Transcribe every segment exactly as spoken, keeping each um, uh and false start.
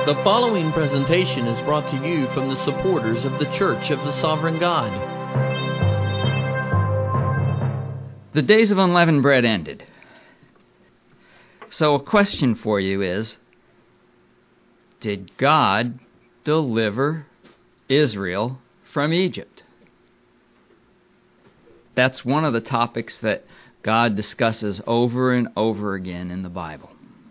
The following presentation is brought to you from the supporters of the Church of the Sovereign God. The days of unleavened bread ended. So a question for you is, did God deliver Israel from Egypt? That's one of the topics that God discusses over and over again in the Bible.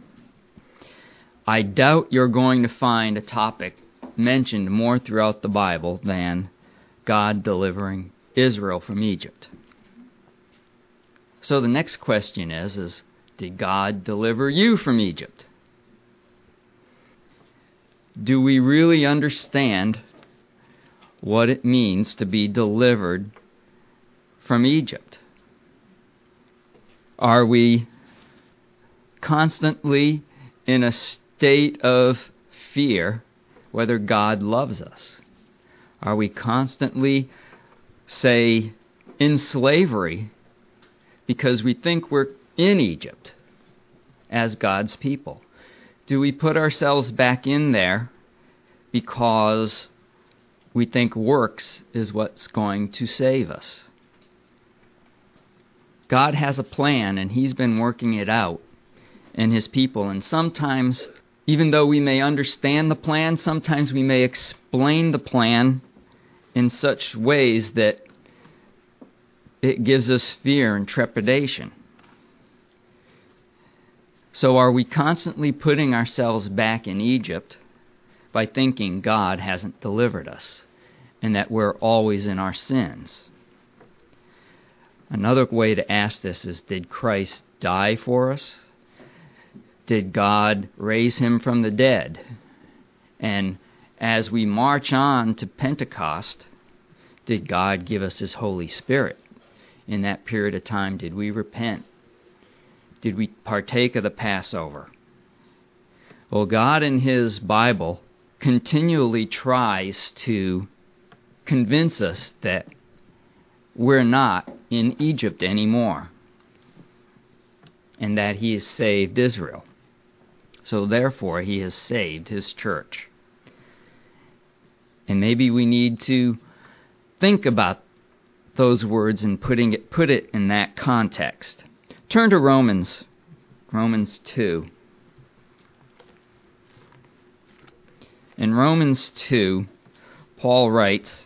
I doubt you're going to find a topic mentioned more throughout the Bible than God delivering Israel from Egypt. So the next question is, is did God deliver you from Egypt? Do we really understand what it means to be delivered from Egypt? Are we constantly in a state of fear whether God loves us? Are we constantly, say, in slavery because we think we're in Egypt as God's people? Do we put ourselves back in there because we think works is what's going to save us? God has a plan, and He's been working it out in His people, and sometimes, even though we may understand the plan, sometimes we may explain the plan in such ways that it gives us fear and trepidation. So are we constantly putting ourselves back in Egypt by thinking God hasn't delivered us and that we're always in our sins? Another way to ask this is, did Christ die for us? Did God raise Him from the dead? And as we march on to Pentecost, did God give us His Holy Spirit? In that period of time, did we repent? Did we partake of the Passover? Well, God in His Bible continually tries to convince us that we're not in Egypt anymore, and that He has saved Israel. So therefore, He has saved His church. And maybe we need to think about those words and putting it, put it in that context. Turn to Romans, Romans two. In Romans two, Paul writes,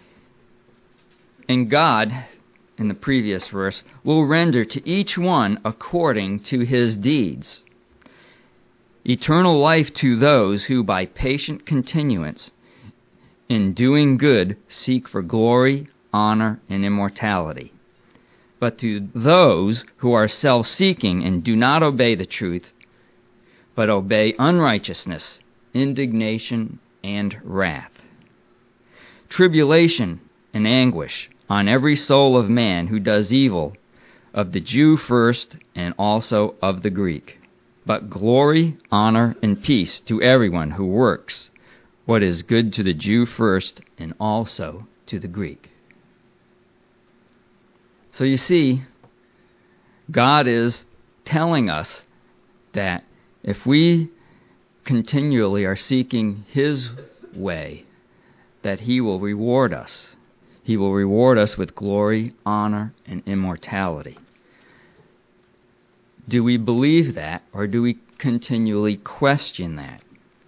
"And God," in the previous verse, "will render to each one according to his deeds. Eternal life to those who by patient continuance in doing good seek for glory, honor, and immortality. But to those who are self-seeking and do not obey the truth, but obey unrighteousness, indignation, and wrath. Tribulation and anguish on every soul of man who does evil, of the Jew first, and also of the Greek. But glory, honor, and peace to everyone who works what is good to the Jew first, and also to the Greek." So you see, God is telling us that if we continually are seeking His way, that He will reward us. He will reward us with glory, honor, and immortality. Do we believe that, or do we continually question that?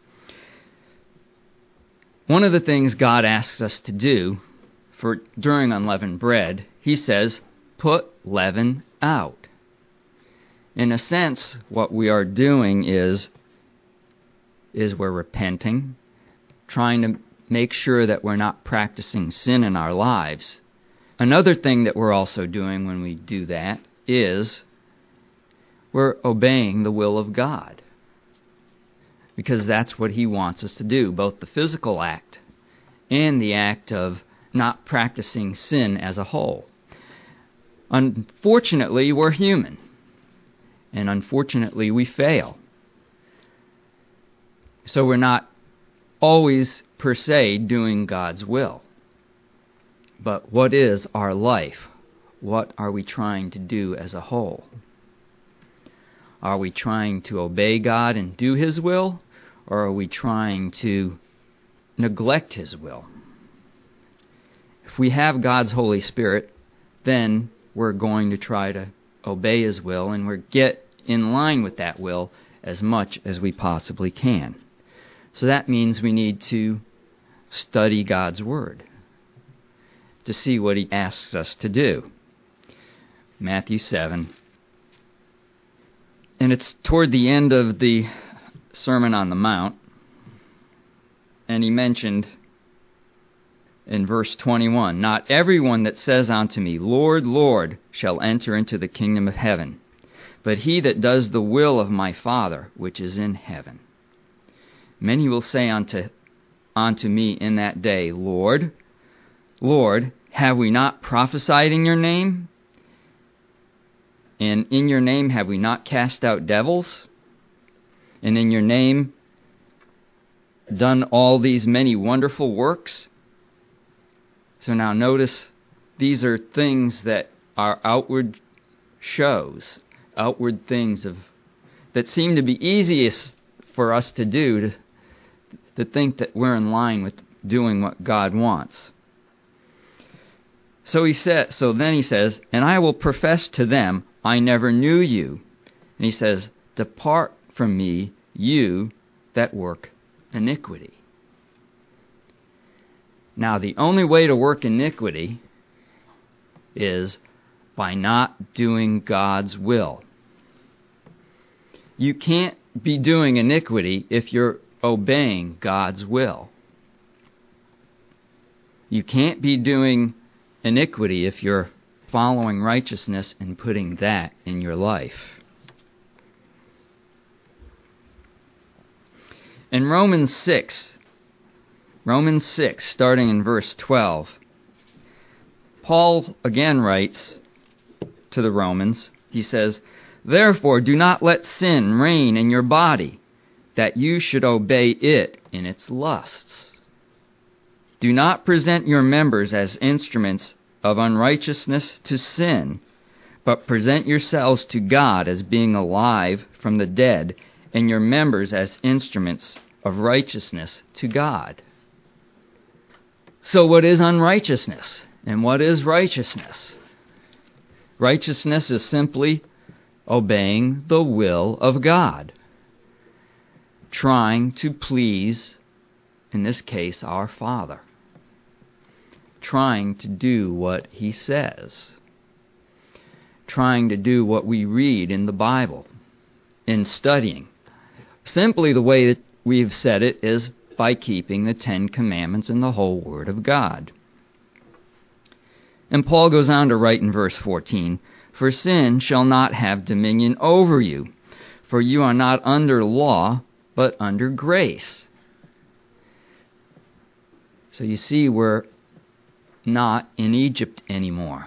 One of the things God asks us to do for during unleavened bread, He says, put leaven out. In a sense, what we are doing is, is we're repenting, trying to make sure that we're not practicing sin in our lives. Another thing that we're also doing when we do that is we're obeying the will of God, because that's what He wants us to do, both the physical act and the act of not practicing sin as a whole. Unfortunately, we're human, and unfortunately, we fail. So we're not always, per se, doing God's will. But what is our life? What are we trying to do as a whole? Are we trying to obey God and do His will? or are we trying to neglect His will? If we have God's Holy Spirit, then we're going to try to obey His will, and we get in line with that will as much as we possibly can. So that means we need to study God's Word to see what He asks us to do. Matthew seven. And it's toward the end of the Sermon on the Mount, and He mentioned in verse twenty-one, "Not everyone that says unto me, Lord, Lord, shall enter into the kingdom of heaven, but he that does the will of my Father which is in heaven. Many will say unto, unto me in that day, Lord, Lord, have we not prophesied in your name? And in your name have we not cast out devils? And in your name done all these many wonderful works?" So now notice, these are things that are outward shows, outward things of that seem to be easiest for us to do, to, to think that we're in line with doing what God wants. So he said. So then he says, "And I will profess to them, I never knew you." And he says, "Depart from me, you that work iniquity." Now, the only way to work iniquity is by not doing God's will. You can't be doing iniquity if you're obeying God's will. You can't be doing iniquity if you're following righteousness and putting that in your life. In Romans six, Romans six, starting in verse twelve, Paul again writes to the Romans, he says, "Therefore do not let sin reign in your body, that you should obey it in its lusts. Do not present your members as instruments of unrighteousness to sin, but present yourselves to God as being alive from the dead, and your members as instruments of righteousness to God." So what is unrighteousness? And what is righteousness? Righteousness is simply obeying the will of God, trying to please, in this case, our Father, trying to do what He says, trying to do what we read in the Bible, in studying. Simply the way that we've said it is by keeping the Ten Commandments and the whole Word of God. And Paul goes on to write in verse fourteen, "For sin shall not have dominion over you, for you are not under law, but under grace." So you see, we're not in Egypt anymore.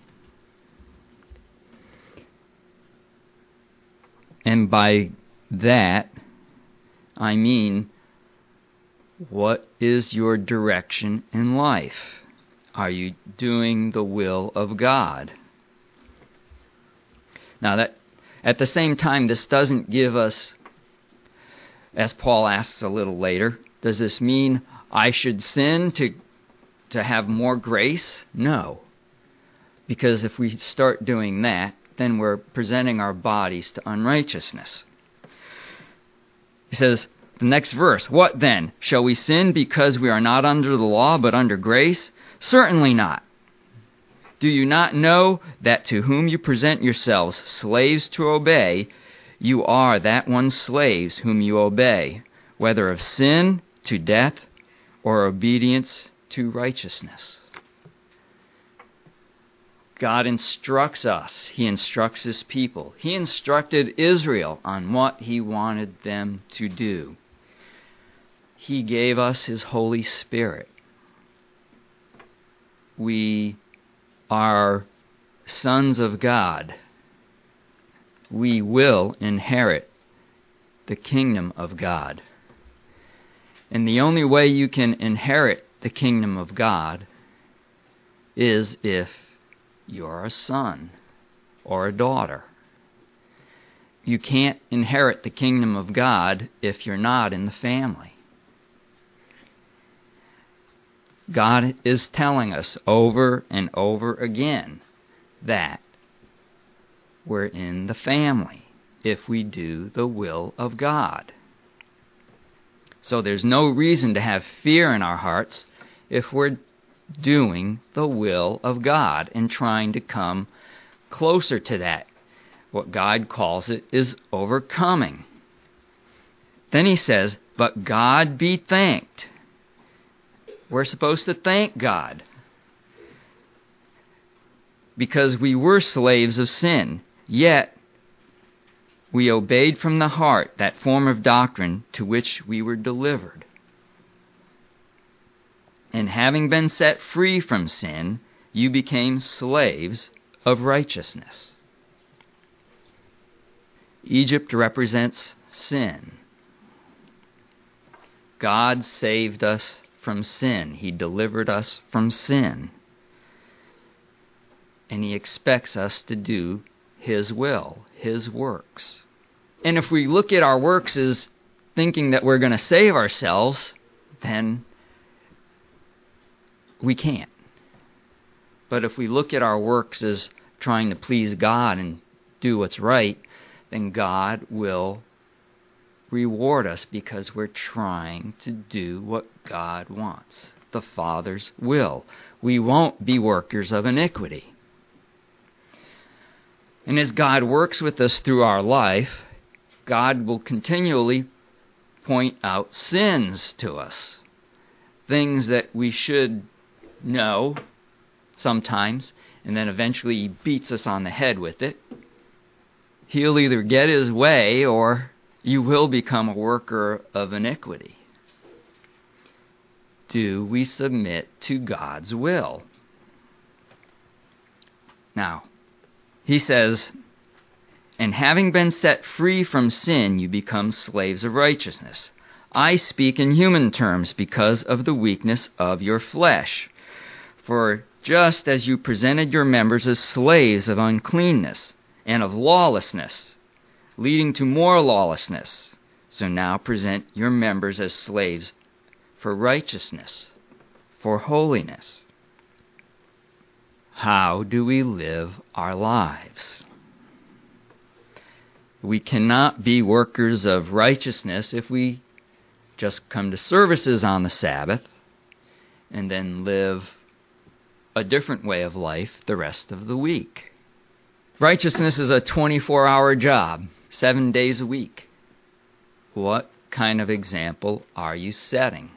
And by that, I mean, what is your direction in life? Are you doing the will of God? Now, that at the same time, this doesn't give us, as Paul asks a little later, does this mean I should sin to to have more grace? No. Because if we start doing that, then we're presenting our bodies to unrighteousness. He says, the next verse, "What then? Shall we sin because we are not under the law but under grace? Certainly not. Do you not know that to whom you present yourselves slaves to obey, you are that one slaves whom you obey, whether of sin to death or obedience to righteousness?" God instructs us. He instructs His people. He instructed Israel on what He wanted them to do. He gave us His Holy Spirit. We are sons of God. We will inherit the kingdom of God. And the only way you can inherit the kingdom of God is if you're a son or a daughter. you can't inherit the kingdom of God if you're not in the family. God is telling us over and over again that we're in the family if we do the will of God. So there's no reason to have fear in our hearts if we're doing the will of God and trying to come closer to that. What God calls it is overcoming. Then he says, but God be thanked. We're supposed to thank God because we were slaves of sin, yet we obeyed from the heart that form of doctrine to which we were delivered. And having been set free from sin, you became slaves of righteousness. Egypt represents sin. God saved us from sin. He delivered us from sin. And He expects us to do His will, His works. And if we look at our works as thinking that we're going to save ourselves, then we can't. But if we look at our works as trying to please God and do what's right, then God will reward us because we're trying to do what God wants, the Father's will. We won't be workers of iniquity. And as God works with us through our life, God will continually point out sins to us, things that we should know sometimes, and then eventually He beats us on the head with it. He'll either get His way or you will become a worker of iniquity. Do we submit to God's will? Now, he says, and having been set free from sin, you become slaves of righteousness. I speak in human terms because of the weakness of your flesh. For just as you presented your members as slaves of uncleanness and of lawlessness, leading to more lawlessness, so now present your members as slaves for righteousness, for holiness. How do we live our lives? We cannot be workers of righteousness if we just come to services on the Sabbath and then live a different way of life the rest of the week. Righteousness is a twenty-four hour job, seven days a week. What kind of example are you setting?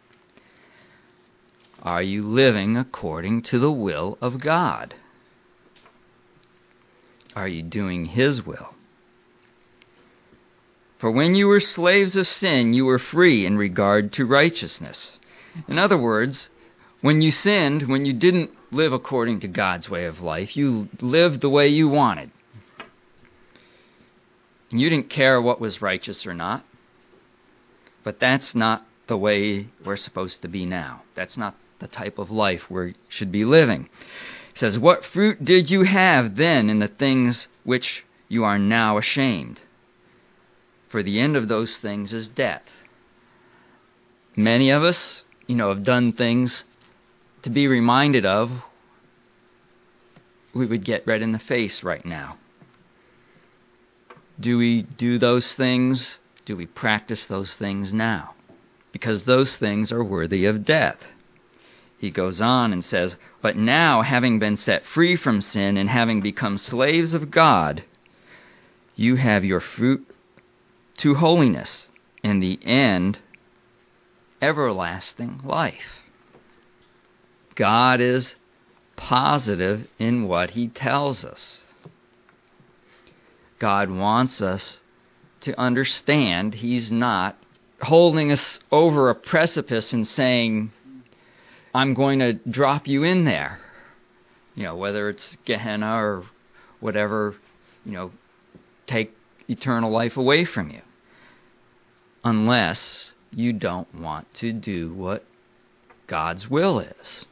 Are you living according to the will of God? Are you doing His will? For when you were slaves of sin, you were free in regard to righteousness. In other words, when you sinned, when you didn't live according to God's way of life, you lived the way you wanted. And you didn't care what was righteous or not. But that's not the way we're supposed to be now. That's not the type of life we should be living. It says, what fruit did you have then in the things which you are now ashamed? For the end of those things is death. Many of us, you know, have done things to be reminded of, we would get red in the face right now. Do we do those things? Do we practice those things now? Because those things are worthy of death. He goes on and says, but now, having been set free from sin and having become slaves of God, you have your fruit to holiness, and the end, everlasting life. God is positive in what He tells us. God wants us to understand He's not holding us over a precipice and saying, I'm going to drop you in there. You know, whether it's Gehenna or whatever, you know, take eternal life away from you. Unless you don't want to do what God's will is.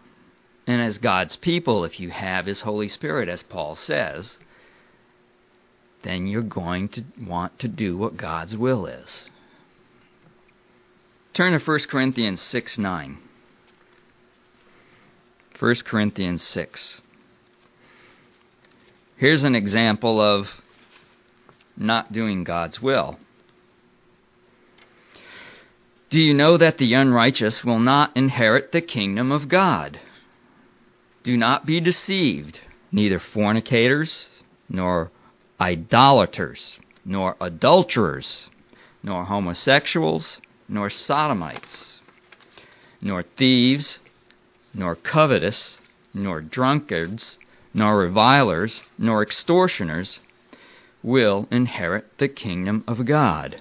And as God's people, if you have His Holy Spirit, as Paul says, then you're going to want to do what God's will is. Turn to First Corinthians six nine. First Corinthians six. Here's an example of not doing God's will. Do you know that the unrighteous will not inherit the kingdom of God? Do not be deceived. Neither fornicators, nor idolaters, nor adulterers, nor homosexuals, nor sodomites, nor thieves, nor covetous, nor drunkards, nor revilers, nor extortioners will inherit the kingdom of God.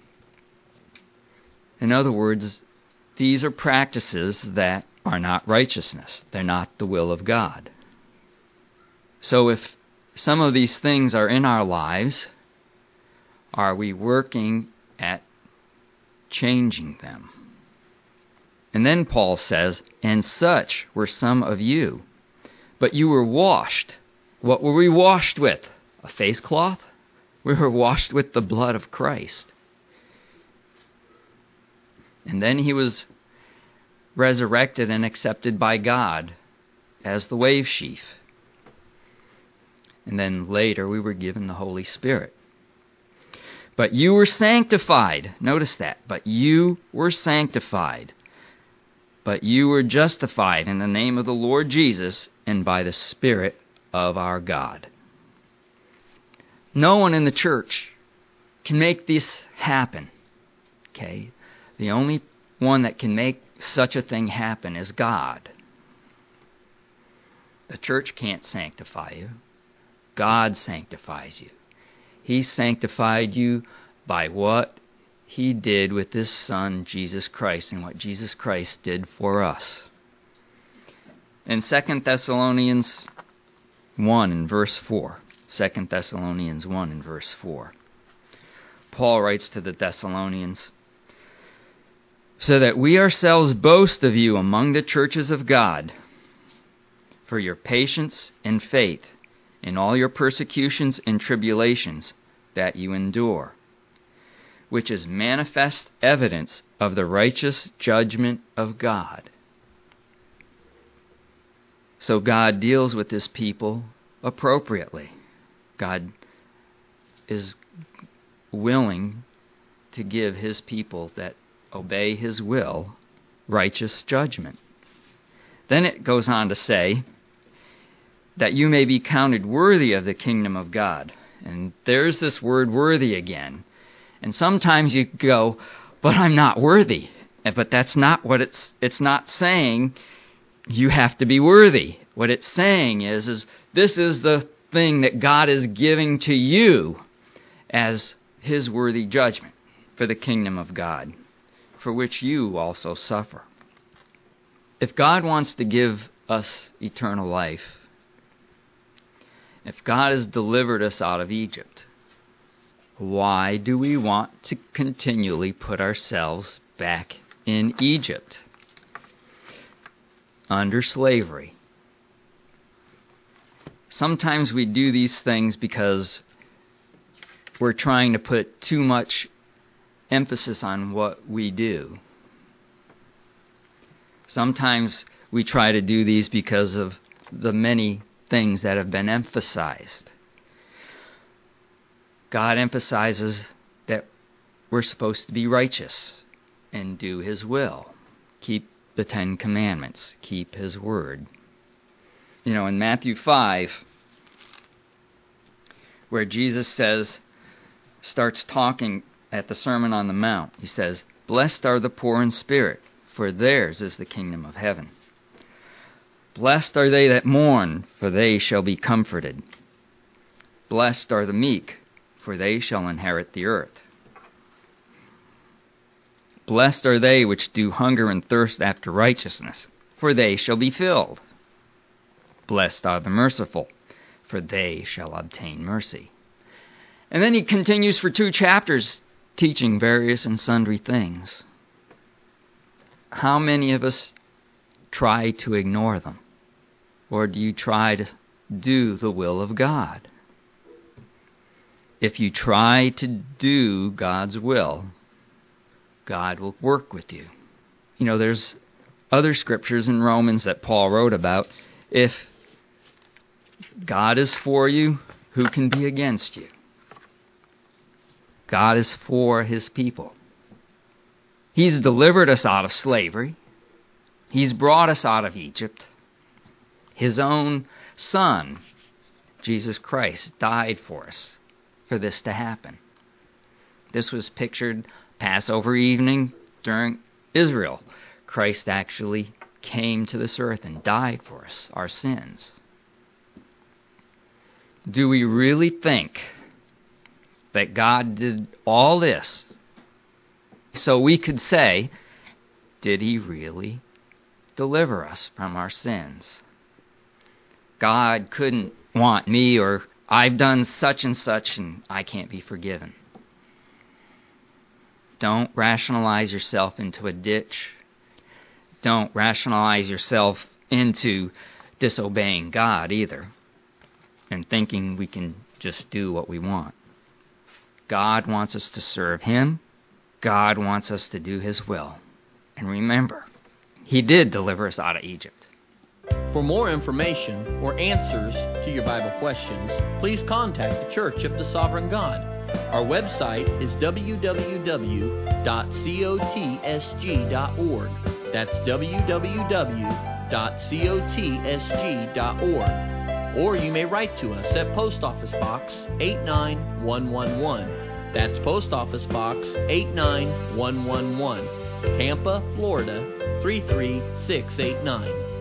In other words, these are practices that are not righteousness. They're not the will of God. So if some of these things are in our lives, are we working at changing them? And then Paul says, and such were some of you. But you were washed. What were we washed with? A face cloth? We were washed with the blood of Christ. And then he was resurrected and accepted by God as the wave sheaf. And then later we were given the Holy Spirit. But you were sanctified. Notice that. But you were sanctified. But you were justified in the name of the Lord Jesus and by the Spirit of our God. No one in the church can make this happen. Okay? The only one that can make such a thing happen is God. The church can't sanctify you. God sanctifies you. He sanctified you by what He did with His Son, Jesus Christ, and what Jesus Christ did for us. In Second Thessalonians one and verse four, Second Thessalonians one and verse four, Paul writes to the Thessalonians, so that we ourselves boast of you among the churches of God, for your patience and faith in all your persecutions and tribulations that you endure, which is manifest evidence of the righteous judgment of God. So God deals with His people appropriately. God is willing to give His people that obey His will righteous judgment. Then it goes on to say that you may be counted worthy of the kingdom of God. And there's this word worthy again. And sometimes you go, but I'm not worthy. But that's not what it's it's not saying you have to be worthy. What it's saying is, is this is the thing that God is giving to you as His worthy judgment for the kingdom of God, for which you also suffer. If God wants to give us eternal life, if God has delivered us out of Egypt, why do we want to continually put ourselves back in Egypt under slavery? Sometimes we do these things because we're trying to put too much emphasis on what we do. Sometimes we try to do these because of the many things that have been emphasized. God emphasizes that we're supposed to be righteous and do His will. Keep the Ten Commandments. Keep His word. You know, in Matthew five, where Jesus says, starts talking at the Sermon on the Mount, He says, blessed are the poor in spirit, for theirs is the kingdom of heaven. Blessed are they that mourn, for they shall be comforted. Blessed are the meek, for they shall inherit the earth. Blessed are they which do hunger and thirst after righteousness, for they shall be filled. Blessed are the merciful, for they shall obtain mercy. And then He continues for two chapters teaching various and sundry things. How many of us try to ignore them? Or do you try to do the will of God? if you try to do God's will, God will work with you. You know, there's other scriptures in Romans that Paul wrote about. If God is for you, who can be against you? God is for his people. He's delivered us out of slavery. He's brought us out of Egypt. His own Son, Jesus Christ, died for us for this to happen. This was pictured Passover evening during Israel. Christ actually came to this earth and died for us, our sins. Do we really think that God did all this so we could say, did he really deliver us from our sins? God couldn't want me, or I've done such and such and I can't be forgiven. Don't rationalize yourself into a ditch. Don't rationalize yourself into disobeying God either, and thinking we can just do what we want. God wants us to serve him. God wants us to do his will. And remember, he did deliver us out of Egypt. For more information or answers to your Bible questions, please contact the Church of the Sovereign God. Our website is w w w dot cotsg dot org. That's w w w dot cotsg dot org. Or you may write to us at Post Office Box eight nine one one one. That's Post Office Box eight nine one one one, Tampa, Florida three three six eight nine.